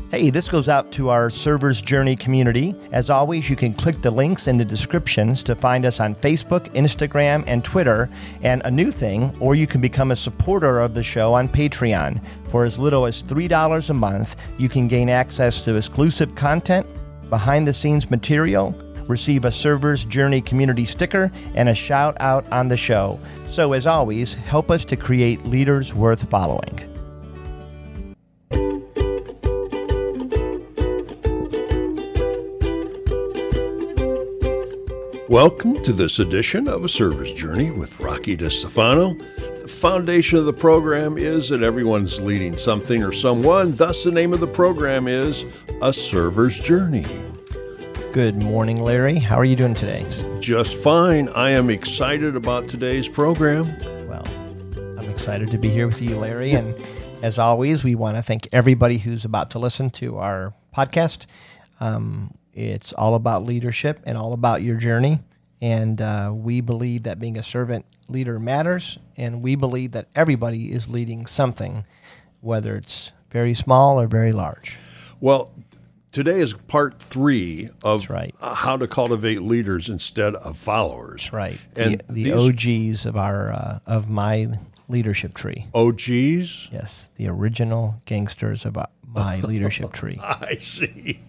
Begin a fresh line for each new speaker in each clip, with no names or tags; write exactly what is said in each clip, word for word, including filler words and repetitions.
Hey, this goes out to our Server's Journey community. As always, you can click the links in the descriptions to find us on Facebook, Instagram, and Twitter. And a new thing, or you can become a supporter of the show on Patreon. For as little as three dollars a month, you can gain access to exclusive content, behind-the-scenes material, receive a Server's Journey community sticker, and a shout-out on the show. So as always, help us to create leaders worth following.
Welcome to this edition of A Server's Journey with Rocky DeStefano. The foundation of the program is that everyone's leading something or someone. Thus, the name of the program is A Server's Journey.
Good morning, Larry. How are you doing today?
Just fine. I am excited about today's program.
Well, I'm excited to be here with you, Larry. And as always, we want to thank everybody who's about to listen to our podcast. Um, It's all about leadership and all about your journey. And uh, we believe that being a servant leader matters. And we believe that everybody is leading something, whether it's very small or very large.
Well, today is part three of
That's right.
how to cultivate leaders instead of followers.
That's right.
And
the the
these-
O Gs of our uh, of my leadership tree.
O Gs?
Yes, the original gangsters of our- my leadership tree.
I see.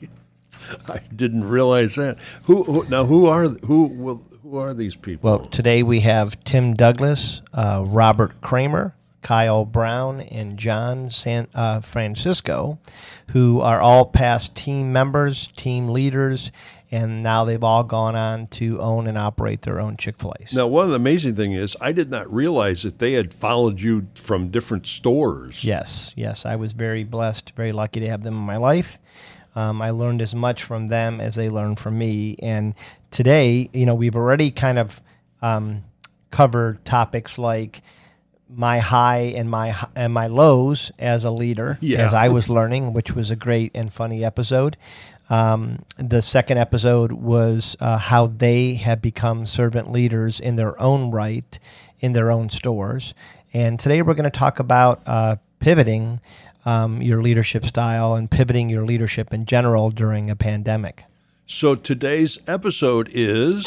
I didn't realize that. Who, who now? Who are who? Will, who are these people?
Well, today we have Tim Douglas, uh, Robert Kramer, Kyle Brown, and John San, uh, Francisco, who are all past team members, team leaders, and now they've all gone on to own and operate their own Chick-fil-A's.
Now, one of the amazing things is I did not realize that they had followed you from different stores.
Yes, yes, I was very blessed, very lucky to have them in my life. Um, I learned as much from them as they learned from me. And today, you know, we've already kind of um, covered topics like my high and my and my lows as a leader,
Yeah.
as I was learning, which was a great and funny episode. Um, the second episode was uh, how they have become servant leaders in their own right, in their own stores. And today we're going to talk about uh, pivoting Um, your leadership style and pivoting your leadership in general during a pandemic.
So today's episode is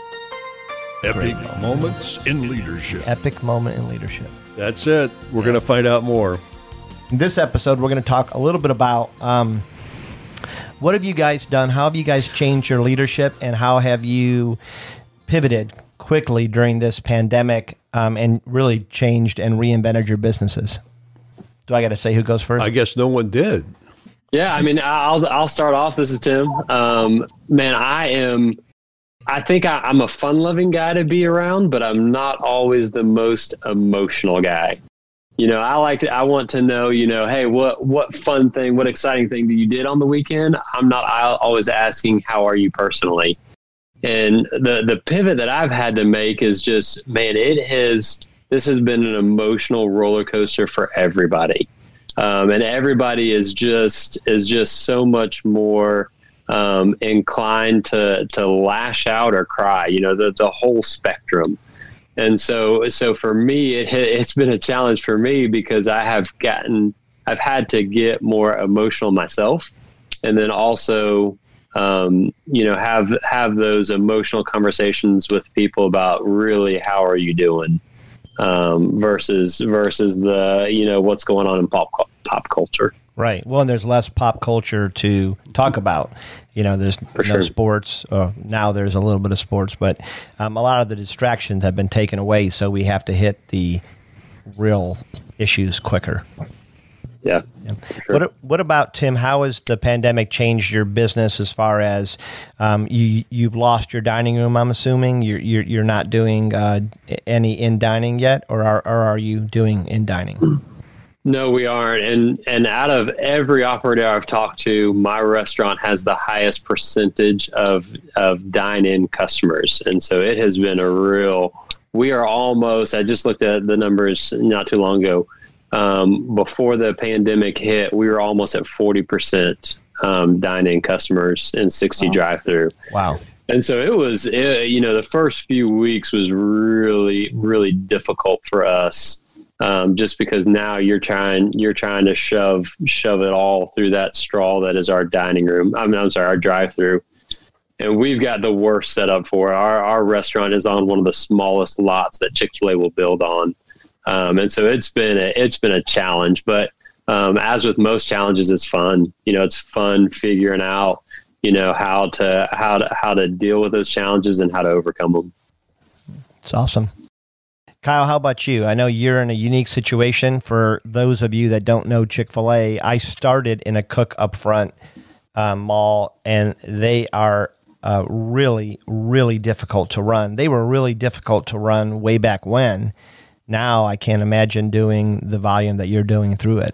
Epic Moments in Leadership.
Epic moment in leadership.
That's it. We're going to find out more.
In this episode, we're going to talk a little bit about um, what have you guys done? How have you guys changed your leadership, and how have you pivoted quickly during this pandemic um, and really changed and reinvented your businesses? Do I got to say who goes first?
I guess no one did.
Yeah, I mean, I'll I'll start off. This is Tim. Um, man, I am. I think I, I'm a fun-loving guy to be around, but I'm not always the most emotional guy. You know, I like to. I want to know. You know, hey, what what fun thing, what exciting thing that you did on the weekend? I'm not always asking, how are you personally? And the the pivot that I've had to make is just, man, it has. This has been an emotional roller coaster for everybody. Um, and everybody is just is just so much more um, inclined to to lash out or cry, you know, the, the whole spectrum. And so so for me, it, it's been a challenge for me because I have gotten I've had to get more emotional myself, and then also, um, you know, have have those emotional conversations with people about really, how are you doing? Um, versus versus the, you know, what's going on in pop pop culture.
Right. Well, and there's less pop culture to talk about. You know, there's
For
no
sure.
sports. Uh, now there's a little bit of sports, but um, a lot of the distractions have been taken away, so we have to hit the real issues quicker.
Yeah.
Yeah.
Sure.
What What about, Tim? How has the pandemic changed your business as far as um, you you've lost your dining room? I'm assuming you're you're, you're not doing uh, any in dining yet, or are or are you doing in dining?
No, we aren't. And and out of every operator I've talked to, my restaurant has the highest percentage of of dine-in customers, and so it has been a real. We are almost. I just looked at the numbers not too long ago. Um, before the pandemic hit, we were almost at forty percent um, dine-in customers and sixty
Wow.
drive-through.
Wow.
And so it was, it, you know, the first few weeks was really, really difficult for us Um, just because now you're trying, you're trying to shove, shove it all through that straw that is our dining room. I mean, I'm sorry, our drive-through. And we've got the worst setup for it. Our, our restaurant is on one of the smallest lots that Chick-fil-A will build on. Um, and so it's been a, it's been a challenge, but um, as with most challenges, it's fun. You know, it's fun figuring out, you know, how to, how to, how to deal with those challenges and how to overcome them.
It's awesome. Kyle, how about you? I know you're in a unique situation. For those of you that don't know Chick-fil-A, I started in a cook up front uh, mall, and they are uh, really, really difficult to run. They were really difficult to run way back when. Now I can't imagine doing the volume that you're doing through it.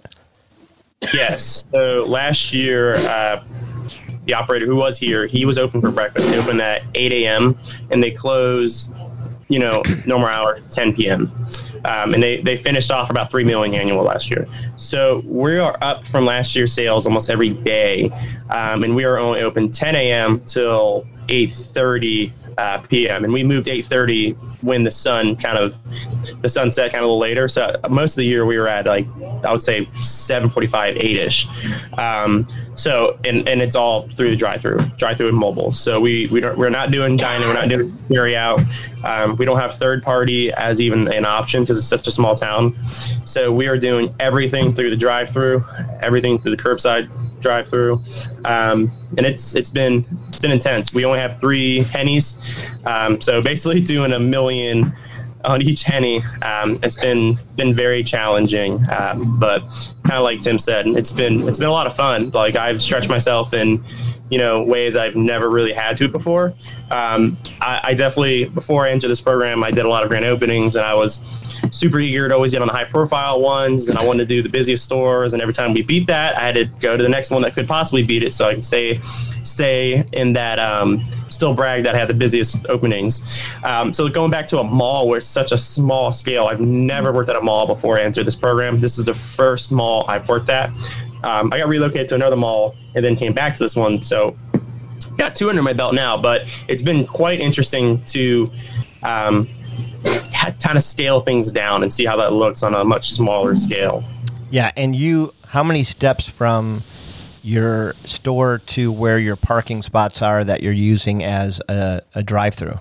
Yes. So last year, uh, the operator who was here, he was open for breakfast. They opened at eight a.m. and they close, you know, normal hours, ten p.m. Um, and they, they finished off about three million annual last year. So we are up from last year's sales almost every day. Um, and we are only open ten a.m. till eight thirty uh, p.m. And we moved eight thirty when the sun kind of, the sun set kind of a little later. So most of the year we were at like, I would say seven forty-five, eight-ish. Um, so, and, and it's all through the drive-through, drive-through and mobile. So we, we don't, we're not doing dining, we're not doing carry out. Um, we don't have third party as even an option because it's such a small town. So we are doing everything through the drive-through, everything through the curbside drive-through. Um, and it's, it's been, it's been intense. We only have three Hennies. Um, so basically doing a million on each Henny. Um, it's been been very challenging, um, but kind of like Tim said, it's been it's been a lot of fun. Like I've stretched myself in, you know, ways I've never really had to before. Um, I, I definitely, before I entered this program, I did a lot of grand openings, and I was super eager to always get on the high profile ones, and I wanted to do the busiest stores. And every time we beat that, I had to go to the next one that could possibly beat it, so I could stay stay in that. Um, still brag that I had the busiest openings. Um, so going back to a mall where it's such a small scale, I've never worked at a mall before I entered this program. This is the first mall I've worked at. Um, I got relocated to another mall and then came back to this one. So got two under my belt now, but it's been quite interesting to um, kind of scale things down and see how that looks on a much smaller scale.
Yeah. And you, how many steps from your store to where your parking spots are that you're using as a, a drive-through?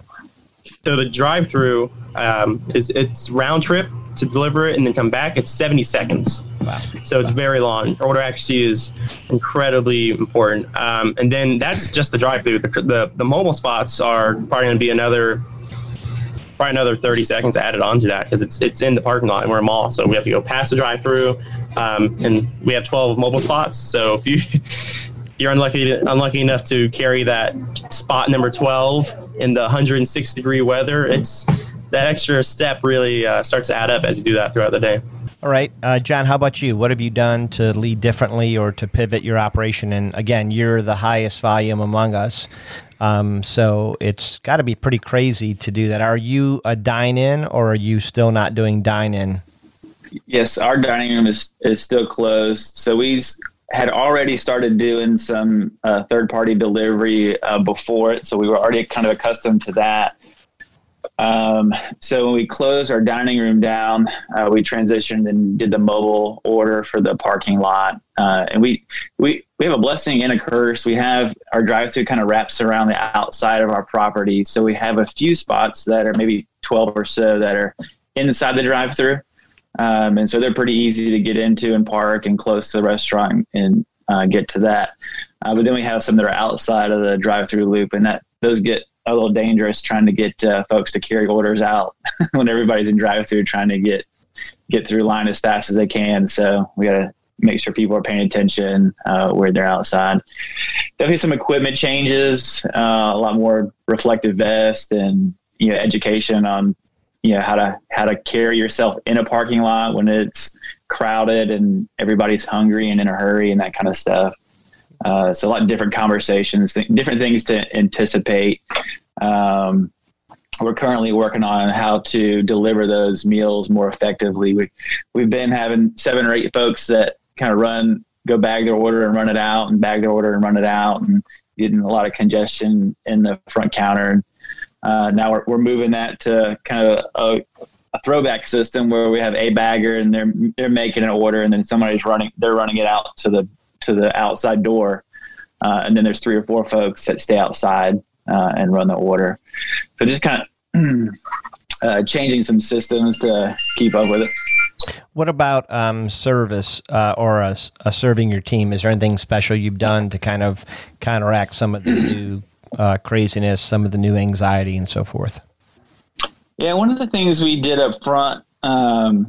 So the drive-through um, is it's round trip to deliver it and then come back. It's seventy seconds.
Wow.
So it's very long. Order accuracy is incredibly important. Um, and then that's just the drive-through. The, the the mobile spots are probably going to be another probably another thirty seconds added onto that because it's it's in the parking lot and we're a mall. So we have to go past the drive-through, um, and we have twelve mobile spots. So if you you're unlucky to, unlucky enough to carry that spot number twelve in the one hundred six degree weather, it's that extra step really uh, starts to add up as you do that throughout the day.
All right. Uh, John, how about you? What have you done to lead differently or to pivot your operation? And again, you're the highest volume among us. Um, so it's got to be pretty crazy to do that. Are you a dine-in or are you still not doing dine-in?
Yes, our dining room is, is still closed. So we had already started doing some uh, third-party delivery uh, before it. So we were already kind of accustomed to that. Um, so when we closed our dining room down, uh, we transitioned and did the mobile order for the parking lot. Uh, and we, we, we have a blessing and a curse. We have our drive-through kind of wraps around the outside of our property. So we have a few spots that are maybe twelve or so that are inside the drive-through. Um, and so they're pretty easy to get into and park and close to the restaurant and uh, get to that. Uh, but then we have some that are outside of the drive-through loop, and that those get a little dangerous trying to get uh, folks to carry orders out when everybody's in drive-through trying to get get through line as fast as they can. So we got to make sure people are paying attention uh, where they're outside. Definitely some equipment changes, uh, a lot more reflective vest and you know education on you know how to how to carry yourself in a parking lot when it's crowded and everybody's hungry and in a hurry and that kind of stuff. Uh, so a lot of different conversations, th- different things to anticipate. Um, we're currently working on how to deliver those meals more effectively. We, we've been having seven or eight folks that kind of run, go bag their order and run it out and bag their order and run it out and getting a lot of congestion in the front counter. Uh, now we're, we're moving that to kind of a, a throwback system where we have a bagger and they're they're making an order, and then somebody's running they're running it out to the to the outside door, uh, and then there's three or four folks that stay outside uh, and run the order. So just kind of uh, changing some systems to keep up with it.
What about um, service uh, or a, a serving your team? Is there anything special you've done to kind of counteract some of the new uh, craziness, some of the new anxiety, and so forth?
Yeah, one of the things we did up front, um,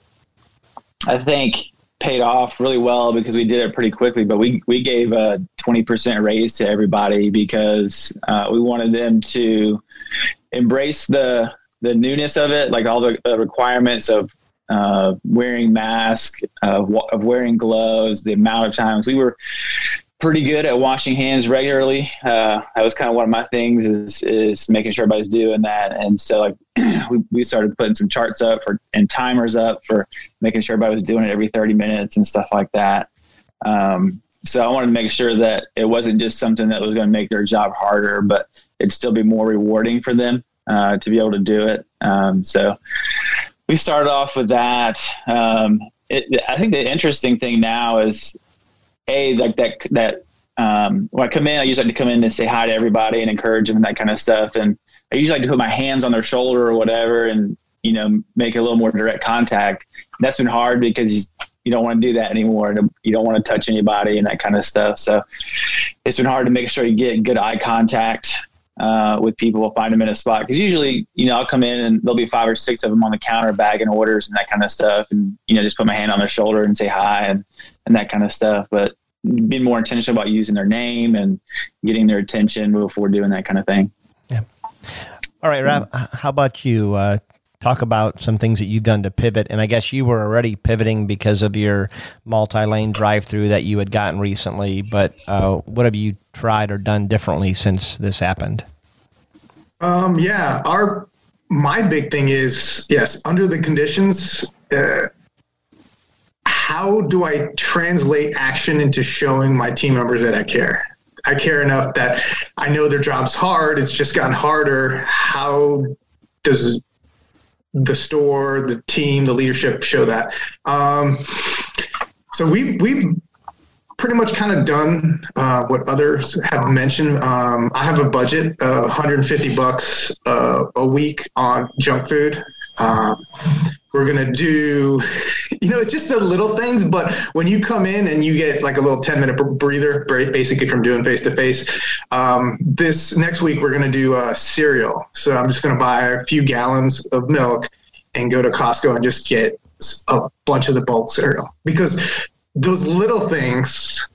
I think, paid off really well because we did it pretty quickly. But we we gave a twenty percent raise to everybody because uh, we wanted them to embrace the the newness of it, like all the, the requirements of uh, wearing masks, of, of wearing gloves, the amount of times we were pretty good at washing hands regularly. Uh, that was kind of one of my things is, is making sure everybody's doing that. And so like we, we started putting some charts up for, and timers up for making sure everybody was doing it every thirty minutes and stuff like that. Um, so I wanted to make sure that it wasn't just something that was going to make their job harder, but it'd still be more rewarding for them uh, to be able to do it. Um, so we started off with that. Um, it, I think the interesting thing now is, A, like that, that, um, when I come in, I usually like to come in and say hi to everybody and encourage them and that kind of stuff. And I usually like to put my hands on their shoulder or whatever and, you know, make a little more direct contact. That's been hard because you don't want to do that anymore. You don't want to touch anybody and that kind of stuff. So it's been hard to make sure you get good eye contact uh, with people. We'll find them in a spot. Because usually, you know, I'll come in and there'll be five or six of them on the counter bagging orders and that kind of stuff. And, you know, just put my hand on their shoulder and say hi and, and that kind of stuff. But being more intentional about using their name and getting their attention before doing that kind of thing.
Yeah. All right, Rob, how about you? Uh, talk about some things that you've done to pivot. And I guess you were already pivoting because of your multi-lane drive-through that you had gotten recently. But uh, what have you tried or done differently since this happened?
Um, yeah, our my big thing is, yes, under the conditions, uh, how do I translate action into showing my team members that I care? I care enough that I know their job's hard. It's just gotten harder. How does the store, the team, the leadership show that? Um, so we, we've pretty much kind of done uh, what others have mentioned. Um, I have a budget of one hundred fifty bucks uh, a week on junk food. Um, We're going to do, you know, it's just the little things, but when you come in and you get like a little ten minute breather, basically from doing face to face, um, this next week, we're going to do uh, cereal. So I'm just going to buy a few gallons of milk and go to Costco and just get a bunch of the bulk cereal, because those little things,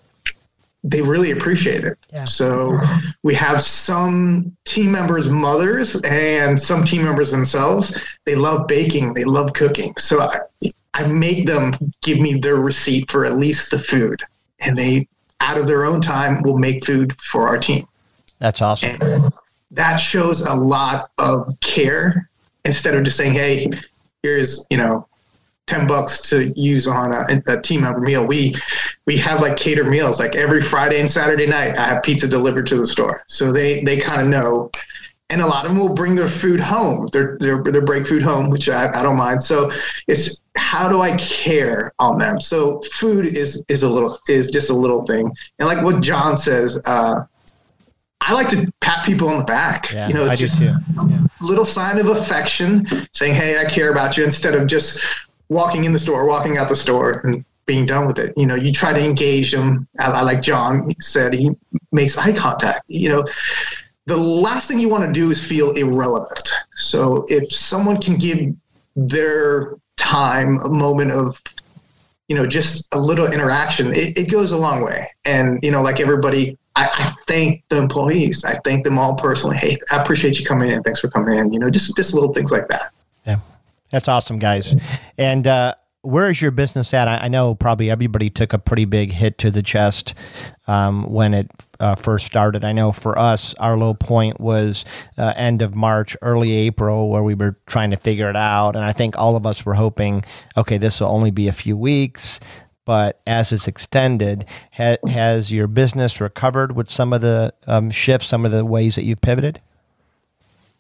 they really appreciate it. Yeah. So we have some team members' mothers and some team members themselves. They love baking. They love cooking. So I, I make them give me their receipt for at least the food, and they, out of their own time, will make food for our team.
That's awesome.
And that shows a lot of care instead of just saying, hey, here's, you know, ten bucks to use on a, a team member meal. We, we have like catered meals, like every Friday and Saturday night, I have pizza delivered to the store. So they, they kind of know, and a lot of them will bring their food home, their, their, their break food home, which I, I don't mind. So it's, how do I care on them? So food is, is a little, is just a little thing. And like what John says, uh, I like to pat people on the back.
Yeah,
you know, it's
I
just
do too.
a
Yeah.
little sign of affection, saying, hey, I care about you, instead of just walking in the store, walking out the store and being done with it. You know, you try to engage them. I, I like John said, he makes eye contact. You know, the last thing you want to do is feel irrelevant. So if someone can give their time a moment of, you know, just a little interaction, it, it goes a long way. And, you know, like everybody, I, I thank the employees. I thank them all personally. Hey, I appreciate you coming in. Thanks for coming in. You know, just, just little things like that.
Yeah. That's awesome, guys. And uh, where is your business at? I, I know probably everybody took a pretty big hit to the chest um, when it uh, first started. I know for us, our low point was uh, end of March, early April, where we were trying to figure it out. And I think all of us were hoping, okay, this will only be a few weeks. But as it's extended, ha- has your business recovered with some of the um, shifts, some of the ways that you've pivoted?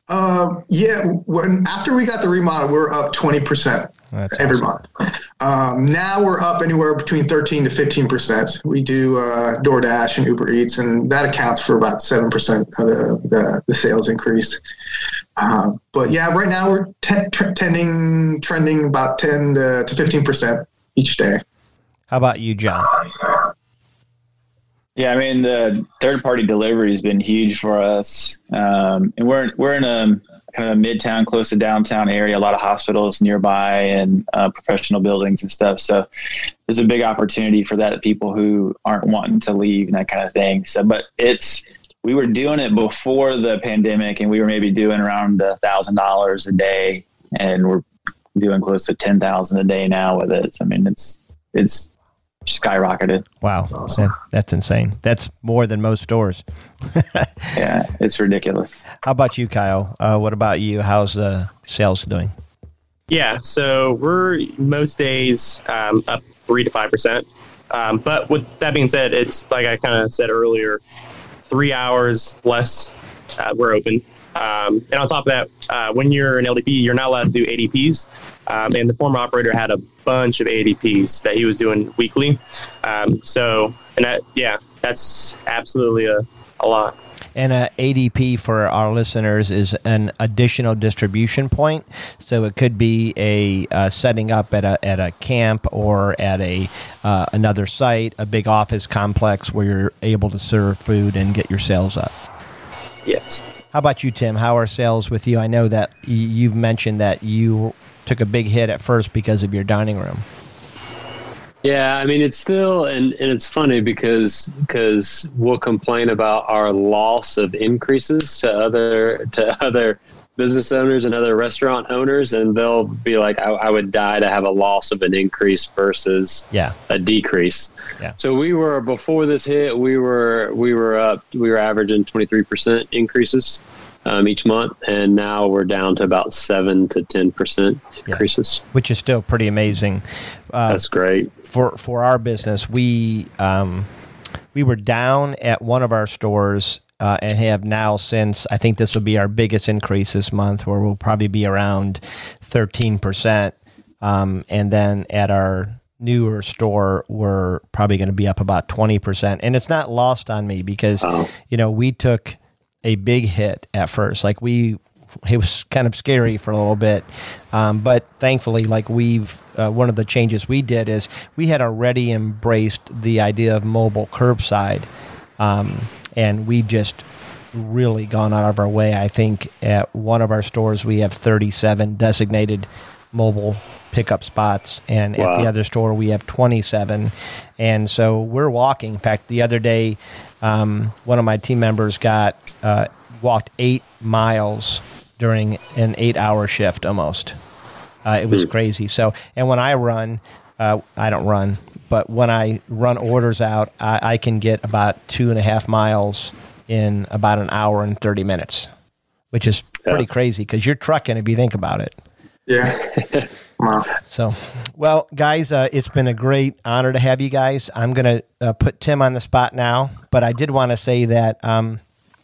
Uh, yeah, when after we got the remodel, we're up twenty percent every
awesome.
month. Um, now we're up anywhere between thirteen to fifteen percent. We do uh, DoorDash and Uber Eats, and that accounts for about seven percent of the, the, the sales increase. Uh, but yeah, right now we're t- t- tending, trending about ten to fifteen percent each day.
How about you, John?
Yeah, I mean, the third-party delivery has been huge for us, um, and we're we're in a kind of a midtown, close to downtown area. A lot of hospitals nearby and uh, professional buildings and stuff. So there's a big opportunity for that. People who aren't wanting to leave and that kind of thing. So, but it's we were doing it before the pandemic, and we were maybe doing around a thousand dollars a day, and we're doing close to ten thousand a day now with it. So, I mean, it's it's. skyrocketed.
Wow.
Awesome.
That, that's insane. That's more than most stores.
Yeah, it's ridiculous.
How about you, Kyle? Uh, what about you? How's uh, sales doing?
Yeah, so we're most days um, up three to five percent. Um, but with that being said, it's like I kind of said earlier, three hours less uh, we're open. Um, and on top of that, uh, when you're an L D P, you're not allowed to do A D Ps. Um, and the former operator had a bunch of A D Ps that he was doing weekly. Um, so, and that, yeah, that's absolutely a, a lot.
And a A D P for our listeners is an additional distribution point. So it could be a uh, setting up at a at a camp or at a uh, another site, a big office complex where you're able to serve food and get your sales up.
Yes.
How about you, Tim? How are sales with you? I know that y- you've mentioned that you took a big hit at first because of your dining room.
Yeah, I mean, it's still, and, and it's funny because because we'll complain about our loss of increases to other to other business owners and other restaurant owners, and they'll be like, I, I would die to have a loss of an increase versus
Yeah.
a decrease.
Yeah.
So we were, before this hit, we were we were up, we were averaging twenty-three percent increases um, each month, and now we're down to about seven to ten percent increases.
Yeah. Which is still pretty amazing. Uh,
That's great.
For for our business, we um, we were down at one of our stores uh, and have now since, I think this will be our biggest increase this month, where we'll probably be around thirteen percent. Um, and then at our newer store, we're probably going to be up about twenty percent. And it's not lost on me because,
Oh.
you know, we took a big hit at first. Like we, it was kind of scary for a little bit. Um, but thankfully, like we've, uh, one of the changes we did is we had already embraced the idea of mobile curbside. Um, and we just really gone out of our way. I think at one of our stores, we have thirty-seven designated mobile pickup spots. And
Wow.
at the other store, we have twenty-seven. And so we're walking. In fact, the other day, um, one of my team members got, uh, walked eight miles during an eight-hour shift almost. Uh, it was crazy. So, and when I run, uh, I don't run, but when I run orders out, I, I can get about two and a half miles in about an hour and thirty minutes, which is pretty
Yeah.
crazy because you're trucking if you think about it.
Yeah. Wow.
So, well, guys, uh, it's been a great honor to have you guys. I'm going to uh, put Tim on the spot now, but I did want to say that um,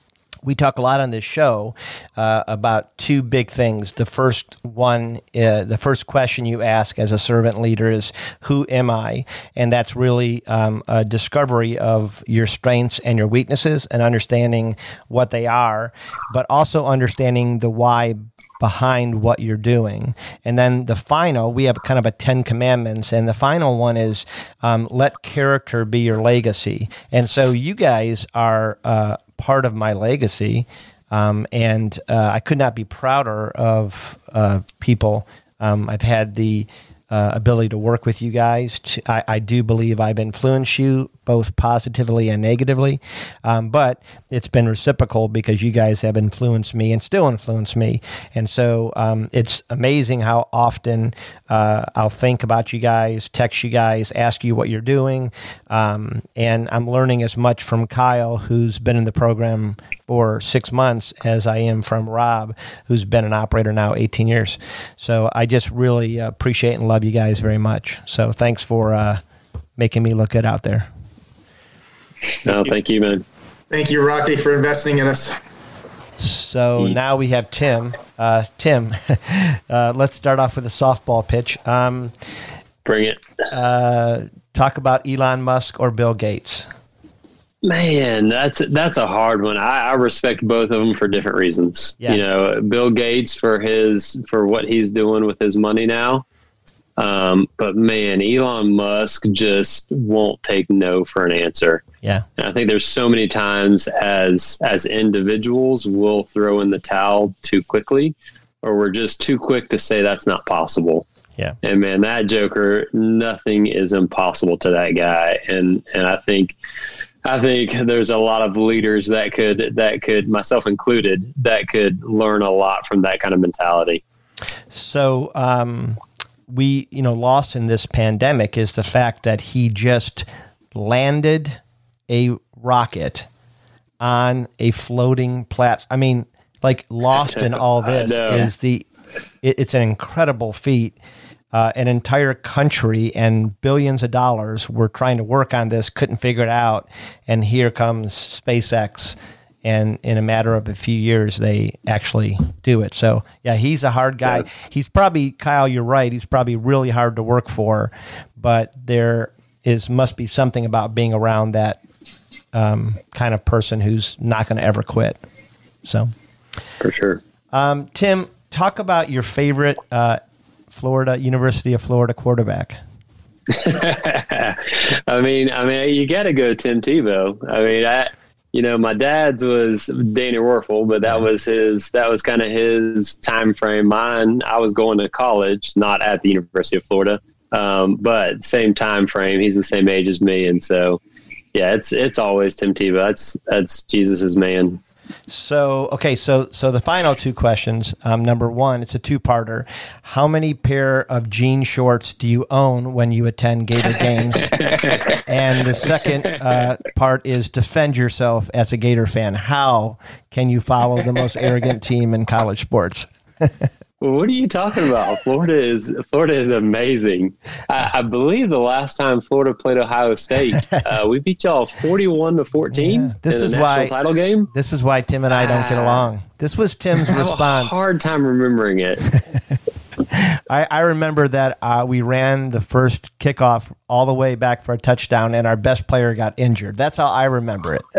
we talk a lot on this show uh, about two big things. The first one, uh, the first question you ask as a servant leader is, who am I? And that's really um, a discovery of your strengths and your weaknesses and understanding what they are, but also understanding the why behind what you're doing. And then the final, we have kind of a Ten Commandments, and the final one is um, let character be your legacy. And so you guys are uh, part of my legacy, um, and uh, I could not be prouder of uh, people. Um, I've had the uh, ability to work with you guys. To, I, I do believe I've influenced you both positively and negatively, um, but it's been reciprocal because you guys have influenced me and still influence me. And so um, it's amazing how often uh, I'll think about you guys, text you guys, ask you what you're doing. Um, and I'm learning as much from Kyle, who's been in the program for six months, as I am from Rob, who's been an operator now eighteen years. So I just really appreciate and love you guys very much. So thanks for uh, making me look good out there.
No, thank you, man.
Thank you, Rocky, for investing in us.
So now we have Tim. Uh, Tim, uh, let's start off with a softball pitch. Um,
Bring it.
Uh, talk about Elon Musk or Bill Gates.
Man, that's that's a hard one. I, I respect both of them for different reasons.
Yeah.
You know, Bill Gates for his for what he's doing with his money now. Um, but man, Elon Musk just won't take no for an answer.
Yeah.
And I think there's so many times as as individuals we'll throw in the towel too quickly, or we're just too quick to say that's not possible.
Yeah.
And man, that joker, nothing is impossible to that guy. And and I think I think there's a lot of leaders that could that could, myself included, that could learn a lot from that kind of mentality.
So um we, you know, lost in this pandemic is the fact that he just landed a rocket on a floating platform. I mean, like lost in all this is the, it, it's an incredible feat. Uh, an entire country and billions of dollars were trying to work on this, couldn't figure it out. And here comes SpaceX. And in a matter of a few years, they actually do it. So, yeah, he's a hard guy. Yeah. He's probably, Kyle, you're right. He's probably really hard to work for. But there is must be something about being around that um, kind of person who's not going to ever quit. So,
for sure.
Um, Tim, talk about your favorite uh, Florida, University of Florida quarterback.
I mean, I mean, you got to go Tim Tebow. I mean, I. You know, my dad's was Danny Werfel, but that was his, that was kind of his time frame. Mine, I was going to college, not at the University of Florida, um, but same time frame. He's the same age as me. And so, yeah, it's, it's always Tim Tebow. That's, that's Jesus's man.
So, okay. So, so the final two questions, um, number one, it's a two parter. How many pair of jean shorts do you own when you attend Gator games? And the second uh, part is defend yourself as a Gator fan. How can you follow the most arrogant team in college sports?
Well, what are you talking about? Florida is Florida is amazing. I, I believe the last time Florida played Ohio State, uh, we beat y'all forty-one to fourteen.
Yeah, this
in
is
a
why
national title game.
This is why Tim and I don't get along. This was Tim's
I have
response.
A hard time remembering it.
I, I remember that uh, we ran the first kickoff all the way back for a touchdown, and our best player got injured. That's how I remember it.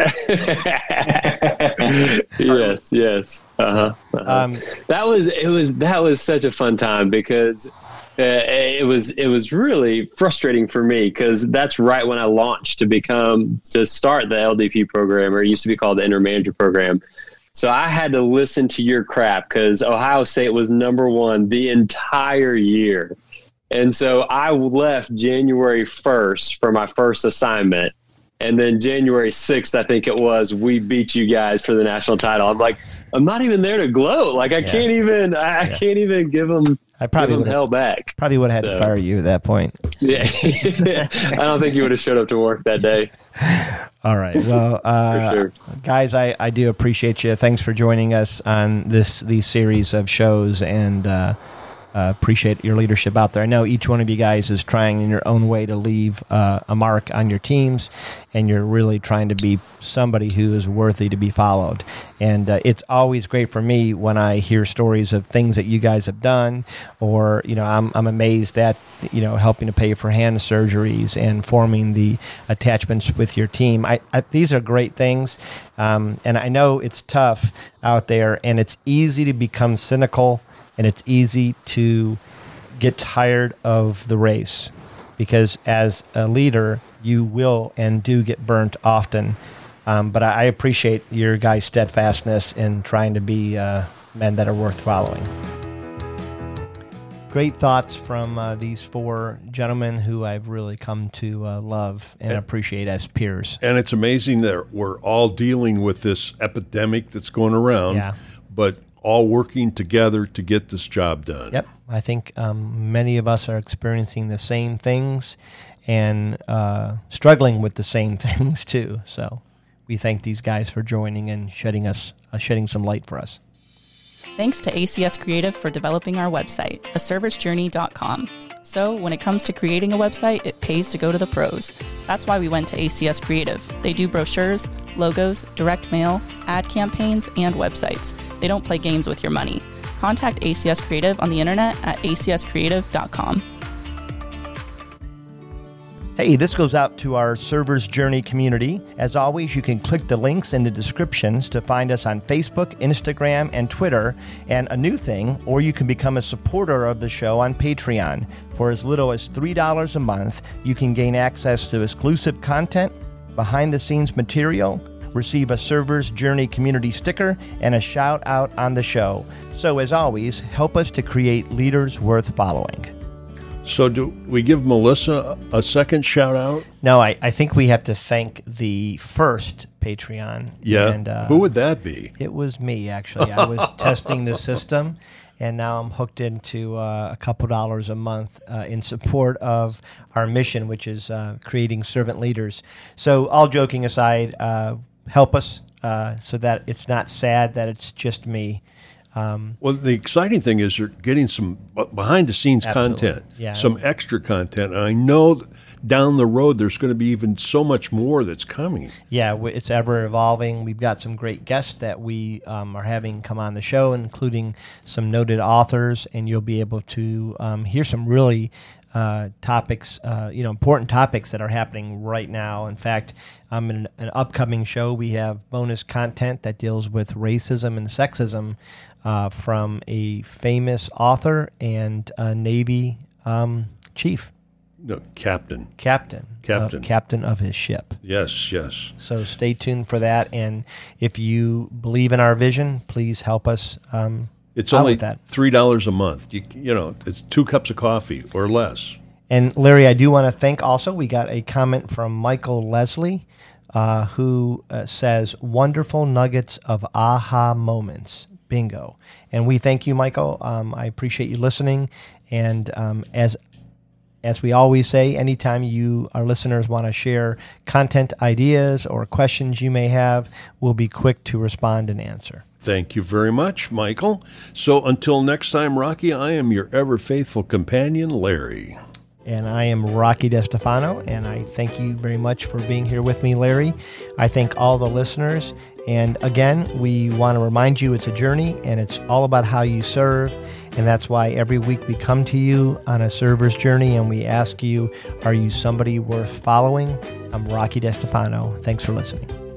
yes, yes. Uh-huh. Uh-huh. Um, that was it. Was that was such a fun time because uh, it was it was really frustrating for me because that's right when I launched to become to start the L D P program, or it used to be called the Interim Manager program. So I had to listen to your crap because Ohio State was number one the entire year. And so I left January first for my first assignment. And then January sixth, I think it was, we beat you guys for the national title. I'm like, I'm not even there to gloat. Like I yeah. can't even, I yeah. can't even give them, I probably give them hell back.
Probably would have had so. to fire you at that point.
Yeah. I don't think you would have showed up to work that day.
All right. Well, uh, sure. guys, I, I do appreciate you. Thanks for joining us on this these series of shows, and uh, uh, appreciate your leadership out there. I know each one of you guys is trying in your own way to leave uh, a mark on your teams, and you're really trying to be somebody who is worthy to be followed. And uh, it's always great for me when I hear stories of things that you guys have done, or, you know, I'm I'm amazed at, you know, helping to pay for hand surgeries and forming the attachments with your team. I, I these are great things. Um, and I know it's tough out there, and it's easy to become cynical, and it's easy to get tired of the race, because as a leader, you will and do get burnt often. Um, but I, I appreciate your guys' steadfastness in trying to be uh, men that are worth following. Great thoughts from uh, these four gentlemen who I've really come to uh, love and, and appreciate as peers.
And it's amazing that we're all dealing with this epidemic that's going around,
yeah.
but all working together to get this job done.
Yep. I think um, many of us are experiencing the same things and uh, struggling with the same things too. So we thank these guys for joining and shedding us uh, shedding some light for us.
Thanks to A C S Creative for developing our website, a servers journey dot com. So when it comes to creating a website, it pays to go to the pros. That's why we went to A C S Creative. They do brochures, logos, direct mail, ad campaigns, and websites. They don't play games with your money. Contact A C S Creative on the internet at a c s creative dot com.
Hey, this goes out to our Server's Journey community. As always, you can click the links in the descriptions to find us on Facebook, Instagram, and Twitter. And a new thing, or you can become a supporter of the show on Patreon. For as little as three dollars a month, you can gain access to exclusive content, behind-the-scenes material, receive a Server's Journey community sticker, and a shout-out on the show. So as always, help us to create leaders worth following.
So do we give Melissa a second shout out?
No, I, I think we have to thank the first Patreon.
Yeah.
And, uh,
who would that be?
It was me, actually. I was testing the system, and now I'm hooked into uh, a couple dollars a month uh, in support of our mission, which is uh, creating servant leaders. So all joking aside, uh, help us uh, so that it's not sad that it's just me. Um,
Well, the exciting thing is you're getting some behind-the-scenes
Absolutely.
content,
Yeah.
some extra content. And I know down the road there's going to be even so much more that's coming.
Yeah, w- it's ever evolving. We've got some great guests that we um, are having come on the show, including some noted authors, and you'll be able to um, hear some really uh, topics, uh, you know, important topics that are happening right now. In fact, um, in an upcoming show, we have bonus content that deals with racism and sexism uh, from a famous author and a Navy um, chief.
No, captain.
Captain.
Captain.
Uh, captain of his ship.
Yes, yes.
So stay tuned for that. And if you believe in our vision, please help us um,
It's
out
only
with that.
three dollars a month. You, you know, it's two cups of coffee or less.
And Larry, I do want to thank also, we got a comment from Michael Leslie, uh, who uh, says, wonderful nuggets of aha moments. Bingo. And we thank you, Michael. Um, I appreciate you listening. And um, as As we always say, anytime you, our listeners, want to share content ideas or questions you may have, we'll be quick to respond and answer.
Thank you very much, Michael. So until next time, Rocky, I am your ever faithful companion, Larry.
And I am Rocky DeStefano, and I thank you very much for being here with me, Larry. I thank all the listeners. And again, we want to remind you it's a journey, and it's all about how you serve. And that's why every week we come to you on a server's journey and we ask you, are you somebody worth following? I'm Rocky DeStefano. Thanks for listening.